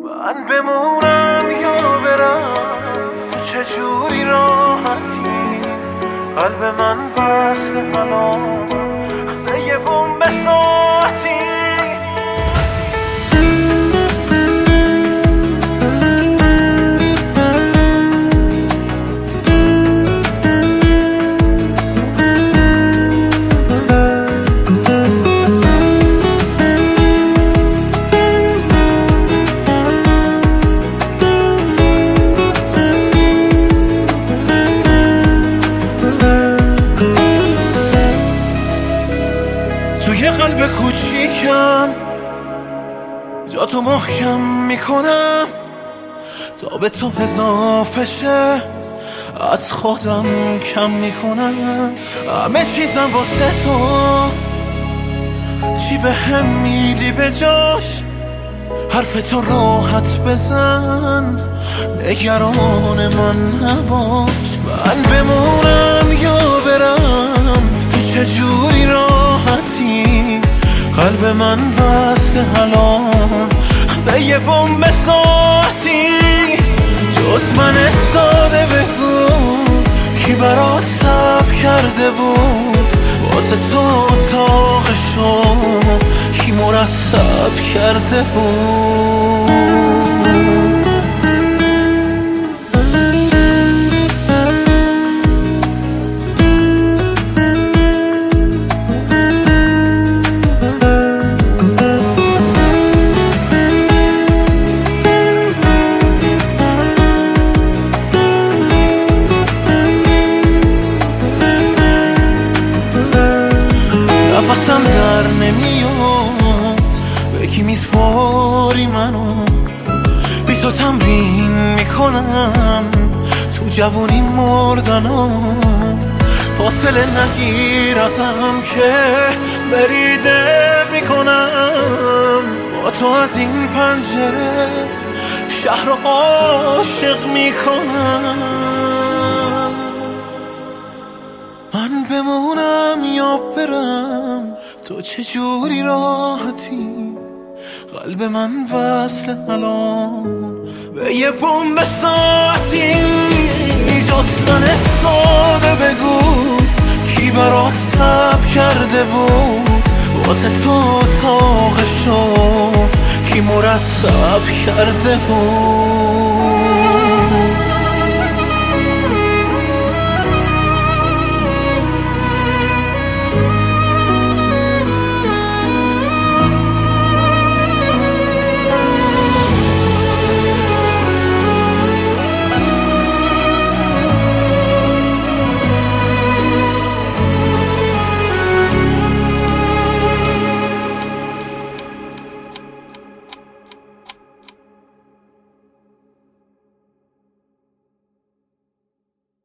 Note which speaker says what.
Speaker 1: من بمونم یا برم، تو چجوری راحتی؟ قلب من وصل الان به یه بمب ساعتی. توی قلب کوچیکم جا تو محکم میکنم تا به تو اضافه شه، از خودم کم میکنم همه چیزم واسه تو. چی به هم میدی به جاش؟ حرف تو راحت بزن، نگران من نباش. من بمونم یا برم، تو چجوری راحتی؟ قلب من وصل الان به یه بمب ساعتی. جز من ساده بگو کی برات صبر کرده بود؟ واسه تو اتاقشو کی مرتب کرده بود؟ نفسم در نمیاد، به کی میسپاری منو؟ بی تو تمرین میکنم تو جوونی مردنم. فاصله نگیر ازم که بریده میکنم. با تو از این پنجره شهر عاشق میکنم. من بمونم یا برم، تو چجوری راحتی؟ قلب من وصل الان به یه بمب ساعتی. جز من ساده بگو کی برات صبر کرده بود؟ واسه تو اتاقشو کی مرتب کرده بود؟